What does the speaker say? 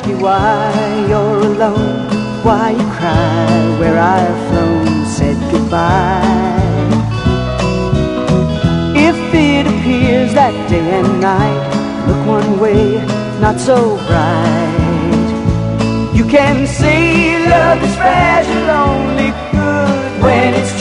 ask you why you're alone, why you cry where I've flown, said goodbye. If it appears that day and night look one way, not so bright, you can say love is fragile, only good when it's